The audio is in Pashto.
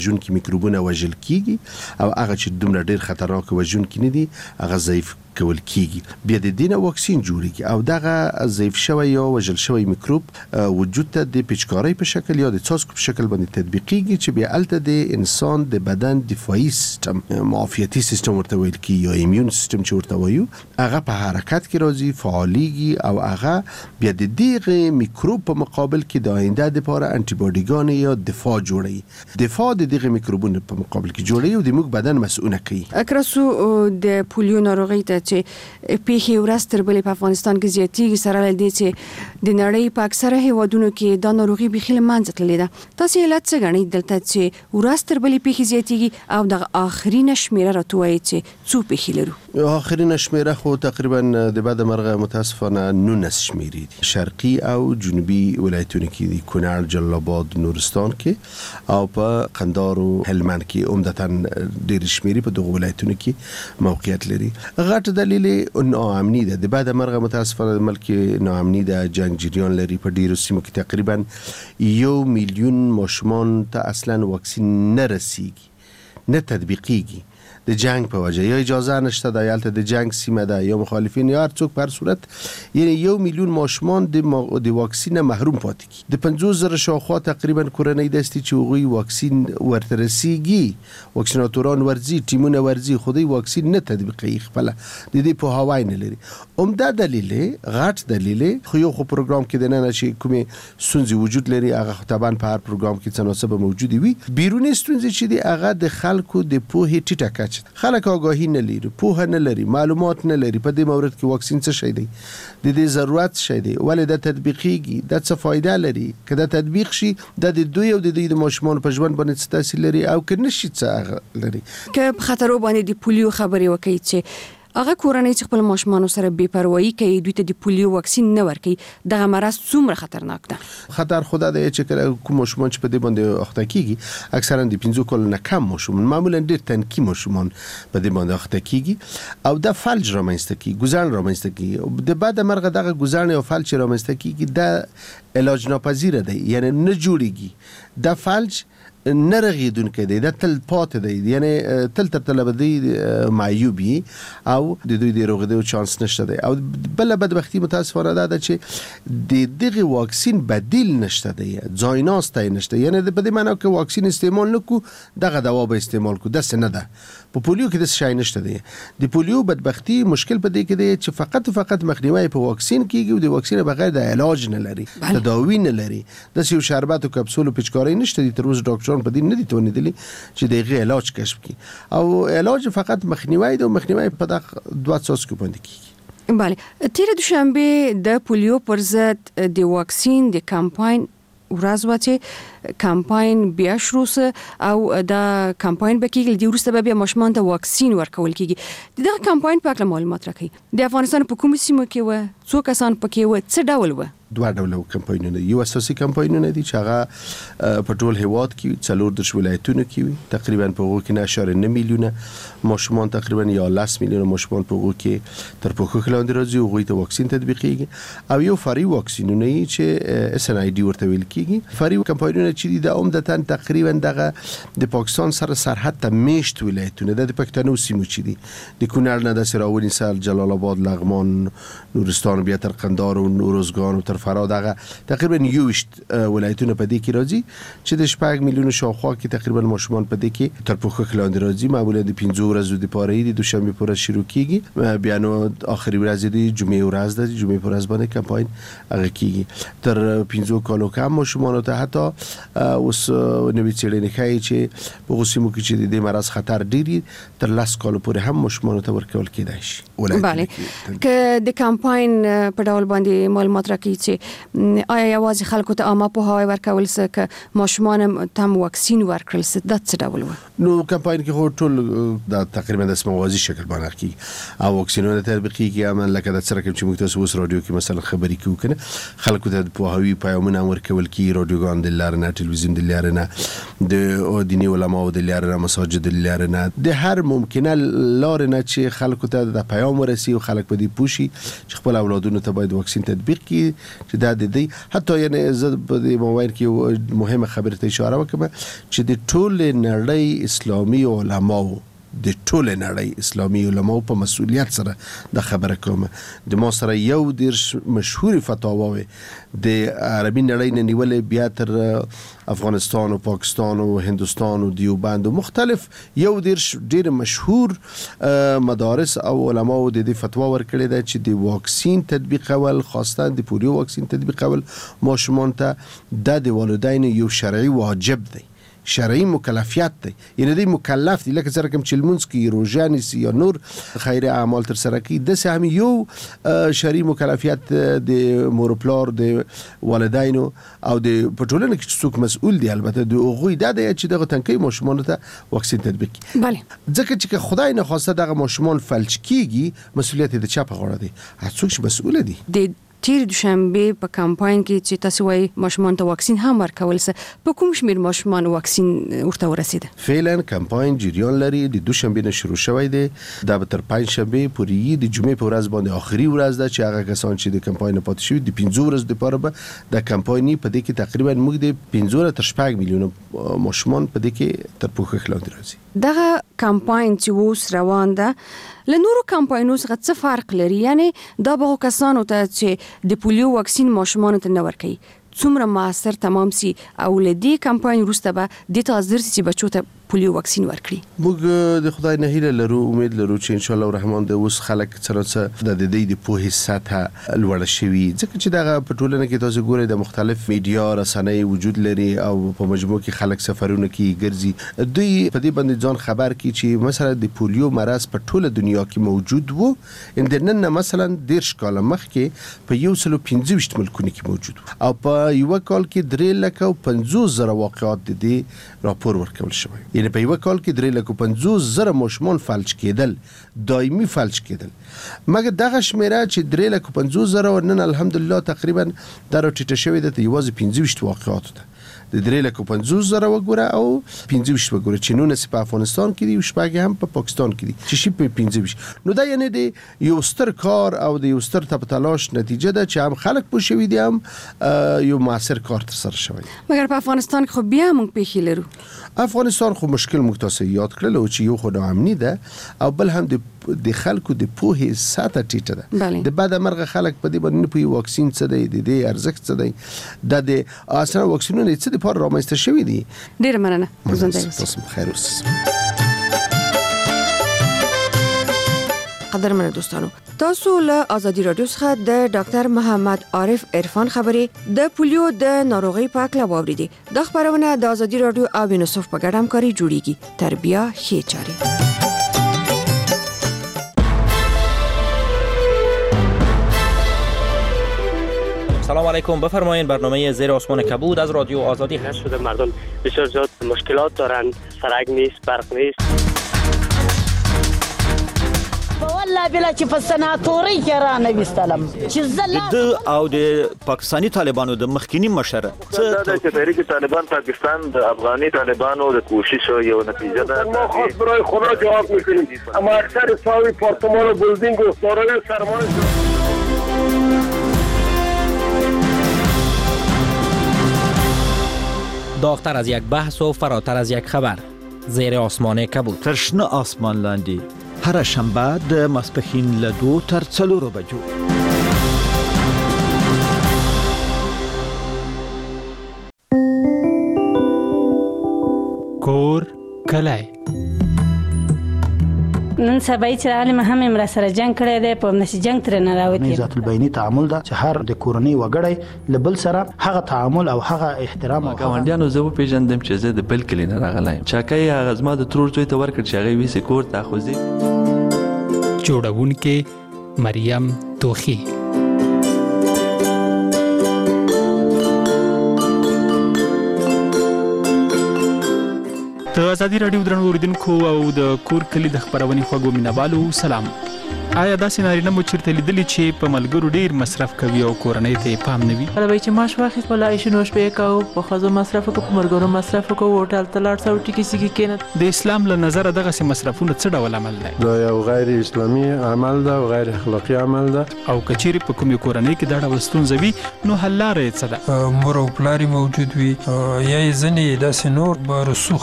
ژوندي میکروبونه وژل کیږي او هغه چې دومره ډیر خطرناک وژونکي نه دي هغه ضعیف کول کیږي. بیا د دینه واکسین جوړیږي او دغه ضعیف شوی یا وژل شوی میکروب وجود ته د پیچکاری په شکل یا د څاڅکو په شکل باندې تطبیقیږي چې بیا الته د انسان د بدن دفاعي سیستم معافیتي سیستم ورته ویل کی یا ایمیون سیستم چې ورته وایو هغه په حرکت کې راځي فعالیږي او هغه بیا د دغه میکروب په مقابل کې د آینده لپاره انټي باډیګان یا دفاع جوړي. دفاع د دغه میکروبونو په مقابل کې جوړي او د موږ بدن مسؤونه کوي. اکرسو د پولیو ناروغي ته چې پیښې ورځ تر بلې په افغانستان کې زیاتېږي سره له دې چې د نړۍ په اکثره هیوادونو کې دا ناروغي بخیل منځ تللې ده. تاسو علت څه ګڼئ دلته چې ورځ تر بلې پیښې زیاتېږي او د آخرینه شمیره راته وایي چې څو پیښې لرو؟ آخرینه شمیره خو تقریبا د بعد مرغه متاسفانه 19 شمیرې دي. شرقي او جنوبي ولایتونو کې دي، کونړ، جلال آباد، نورستان کې او په قندهار او هلمند کې عمدتاً ډېر شمیرې په دغه ولایتونو کې موقعیت لري. غټ دلیل ناامني ده. د بعد مرغه متاسفانه ملک ناامني ده، جنگ جریان لري په ډیرو سیمو کې. تقریبا 1 میلیون ماشومان ته اصلا واکسین نه رسیږي، نه تطبیقیږي د جنگ په وجه، یا اجازه نشته د یالته د جنگ سیمه ده یا مخالفین یا هر څوک په هر صورت. یعنی 1 میلیون ماشومان د واکسین محروم پاتې کی. د 50,000 شاوخوا تقریبا کورنۍ دستی چې هغوی واکسین ورته رسیږي، واکسیناتوران ورځي، ټیمونه ورځي، خودی واکسین نه تطبیقي خپل د دې په هواي نه لري. عمده دلیل غټ دلیل خو یو پروګرام کې د نه شي کومه سنځي وجود لري، هغه طبعا په هر پروګرام کې تناسب موجود وي. بیرونی ستونزې چې دی هغه د خلکو د پوهې ټیټه خلک آگاهی نه لري، پوهه نه لري، معلومات نه لري په دې مورد کې واکسین څه شي دی، د دې ضرورت شي دی، ولې د تطبیقیږي، د څه فائدہ لري، کله تطبیق شي د دوی او د دې ماشومان په ژوند باندې څه تاثیر لري او کنه شي څه لري. که په خطر باندې د پولیو خبرې وکړي چې هغه کورنۍ چې خپل ماشومان سره بې پروايي کوي، دوی ته د پولیو واکسین نه ورکوي، دغه مرض څومره خطرناک ده؟ خطر خدا دی چې کله کوم ماشومان چې په دې باندې اخته کیږي، اکثرا د 15 کال نه کم ماشومان، معمولا ډېر تنکي ماشومان په دې باندې اخته کیږي او د فلج رامنځته کیږي، ګزړن رامنځته کیږي. د بعد مرغه دغه ګزړن او فلج رامنځته کیږي د علاج ناپذیر دی، یعنی نه جوړیږي. د فلج نه رغیدونکې دی، د تل پات دی، یعنی تل تر تل بدی معیوبی او د دوی د روغېدو چانس نشته دی. او بل بدبختی متاسفانه ده چې د دغه واکسین بدیل نشته دی، ځایناسته نشته. یعنی په دې معنی کې واکسین استعمال نکو دغه دوا به استعمال کو، داسې نه ده. په پولیو کې د شای نشته دی. د پولیو بدبختی مشکل په دې کې دی چې فقط مخنیوي په واکسین کیږي او د واکسین بغیر د علاج نه لري، تداوی نه لري. د یو شربت او کپسول او پچکاری نشته دي. تر اوسه ډاکټران په دې نه دي توانیدلي چې دغه علاج کشف کړي او علاج فقط مخنیوي دی او مخنیوي په دغه 2 څاڅکو باندې کیږي. بله، تیر دوشنبه د پولیو پر ضد د واکسین د کمپاین ورځ و چې کمپاین بیا شروع او دا کمپاین به کېږي د وروسته بیا ماشومان ته واکسین ورکول کېږي. دغه کمپاین په اړه معلومات راکړئ. د افغانستان په کومو سیمو کې و، څو کسان پکې و، څه ډول و؟ 2 ډوله کمپاینونه. یو اساسي کمپاینونه دي چې هغه په ټول هیواد کې 14 ولایتونو کې وي، تقریبا په هغه کې 9.9 میلیونه ماشومان، تقریبا یا 10 میلیونه ماشومان په هغه کې تر پوښښ لاندې راځي، هغه ته واکسین تطبیقیږي. او یو فرعي واکسینونه چې SNID ورته ویل کېږي. فرعي کمپاینونه چې د عمدتاً تقریبا دغه د پاکستان سره سرحد ته میشت ولایتونه د پښتنو سیمو چې دي، د کونړ نه د سراونی سال، جلال آباد، لغمان، نورستان، بیا تر قندهار او نوروزګان او تر فراه، دغه تقریبا 20 ولایتونه په دې کې راځي چې د 6 میلیون شاوخوا کې تقریبا ماشومان په دې کې تر پوښښ لاندې راځي. معمولا د 15 ورځې د پاره د دوشنبه پر شروع کیږي، بیا نو اخري ورځ د جمعې ورځ د جمعې پر ورځ باندې کمپاین هغه کیږي. تر 15 کالو کم ماشومان ته حتی اوس نوې څېړنې ښیي چې په غوسیمو کې چې د مرض خطر ډیری تر 10 کالو پورې هم ماشومان ته ورکول کېدای شي. بله، که د کمپاین په ډول باندې معلومات راکړي چې آیا یوازې خلکو ته عامه پوهاوی ورکول څه که ماشومان تم واکسین ورکړل څه د څه ډول و؟ نو کمپاین کې هو ټول د تقریبا د موازی شکل باندې کیږي او واکسینونه تطبیقیږي. عمل لکه د سره کوم چې موږ تاسو اوس رادیو کې مثلا خبرې کوو کنه، خلکو ته پوهاوی پیغامونه ورکول کی، رادیوګان د لارنه، تلویزیون د لارنه، د دیني علماء د لارنه، مساجد د لارنه، د هر ممکنه لارنه چې خلکو ته د پیغام ورسي او خلک په دې پوښي چې خپل اولادونو ته باید واکسین تطبیق کړي چې دا د دې حتی یعنی زه په دې موبایل کې یو مهمه خبره ته اشاره وکم چې د ټول نړۍ اسلامي علماو د ټول نړۍ اسلامي علماو په مسؤلیت سره د خبره کوم د ما سره یو ډیر مشهور فتاواوي د عربي نړۍ نه نیولې بیا تر افغانستان او پاکستان او هندوستان او دیوبند او مختلف یو ډیر مشهور مدارس او علماو د دې فتوا ورکړې ده چې د واکسین تطبیق اول خاصه د پولیو واکسین تطبیق اول ماشومان ته د والدین یو شرعي واجب دی شرعي مکلفیت دی یعنی دی مکلف دی لکه څنګه چې لمونځ کوي روژه نیسي یا نور خیري اعمال تر سره کوي داسې هم یو شرعي مکلفیت د مور پلار د والدینو او د په ټولنه کې څوک مسؤل دی البته د هغوی د چې دغه تنکي ماشومان ته واکسین تطبیق کړي بله ځکه چې خدای نه خواسته دغه ماشومان فلج کیږي مسؤلیت د چا په غاړه دی هڅوک چې مسؤل دي د تیر دوشنبه په کمپاین کې چې تاسو وايي ماشومان ته واکسین هم ورکول سه په کوم شمیر ماشومان واکسین ورته ورسیده فعلا کمپاین جریان لري د دوشنبه نه شروع شوی دی دا به تر پنځشنبه پورې د جمعې په ورځ باندې اخري ورځ ده چې هغه کسان چې د کمپاین پاتې شوي د 15 ورځې لپاره به د کمپاین په دې کې تقریبا موږ د 15 تر 6 میلیون ماشومان په دې کې تر پوښښ لاندې راځي دغه کمپاین چې اوس روان ده له نورو کمپاینونو څخه څه فرق لري یعنی دا به کسانو ته چې د پولیو واکسین ماشومان ته نه ورکوي څومره موثر تمام سي او له دې کمپاین وروسته به د تاسو چې بچو ته پولیو واکسین ورکړي موږ د خدای نه هیله لرو امید لرو چې ان شاء الله الرحمن د اوس خلک څه د دې د پوهې سطح لوړ شوي ځکه چې دا په ټولنه کې تاسو ګورئ د مختلف میډیا رسنۍ وجود لري او په مجموع کې خلک سفرونه کوي ګرځي دوی په دې باندې ځان خبر کړي چې مثلا د پولیو مرض په ټوله دنیا کې موجود وو اندرنن مثلا 10 کال مخکې په 125 ملکونو کې موجود وو او په یو کال کې 350,000 واقعات د دې راپور ورکول شوی یعنی په یو کال کې 350,000 ماشومان فلج کېدل دایمي فلج کېدل مګر دغه شمیره چې 350,000 نن الحمدلله تقریبا دا راټیټه شوې ده یوازې 25 واقعات ده د 350,000 وګوره او 25 وګوره چې نو نس په افغانستان کې دی او شپږ هم په پاکستان کې دي چې شي په 25 نو دا یعنی د یو ستر کار او د یو ستر تلاش نتیجه ده چې هم خلک پوه شوي دي هم یو موثر کار تر سره شوی مګر په افغانستان کې خو بیا موږ پیښې لرو افغانستان خو مشکل موږ تاسو یاد کړل او چې یو خو ناامني ده او بل هم د خلکو د پوهې ساته ټیټه ده د بعد مرغه خلک په دې باندې په واکسین څه دی د دې ارزښت څه دی د اصلا واکسینونه څه د پر رامنځته شوی دي ډیر مننه تاسو خیر اوسئ قدرمن دوستانو تاسو له ازادي رادیو څخه د ډاکټر محمد عارف عرفان خبرې د پولیو د ناروغي په اړه واوریدي د خبرونه د ازادي رادیو او یونیسف په ګډه همکاري جوړیږي تربیه ښه چاري سلام علیکم بفرمایید برنامه زیر آسمان کبود از رادیو آزادی هست شده مردم بسیار زیاد مشکلات دارن سرک نیست برق نیست والله بلا چې په سناتوري کې را نوستلم چې د او د پاکستانی طالبانو د مخکینی مشر څه د تحریک طالبان پاکستان د افغاني طالبانو د کوشش یو نتیجه ده ما خاص برای خدا جواب میکنیم اما اکثر ساوی پارتمان و بلدینگ و دارای سرمایه داغتر از یک بحث و فراتر از یک خبر زیر آسمان کبود ترشنه آسمان لاندې هر شنبه د ماسپښین له 2 تر 4 بجو کور کلای نن سبا چې عالم هم امر سره جنگ کړی دی په نشي جنگ تر نه راوتی ذات البینی تعامل دا چې هر د کورنۍ وګړی لبل سره هغه تعامل او هغه احترام او ګاونډیانو زه په پیژندم چې زه د بل کلی نه راغلایم چاکای هغه زما د ترور زوی ته ورکړ چې هغه ویسه کور ته خوځي جوړونکې مریم توخی د ازادي رادیو درنو اوریدونکو او د کور کلی د خبرونې خوږو مینوالو سلام آیا داسې نارینه مو چیرته لیدلي چې په ملګرو ډیر مصرف کوي او کورنۍ ته یې پام نه وي؟ کله به چې معاش واخیست په لا شنو شپې کوو، په ښځو مصرف وکړو، په ملګرو مصرف وکړو، هوټل ته لاړ سو ټیکي سیکي کېنه. د اسلام له نظره دغسې مصرفونه څه ډول عمل دی؟ دا یو غیر اسلامي عمل ده او غیر اخلاقي عمل ده. او که چیرې په کومې کورنۍ کې دا ډول ستونزه وي نو حل لاره یې څه ده؟ مور او پلار موجود وي یا یې ځینې داسې نور رسوخ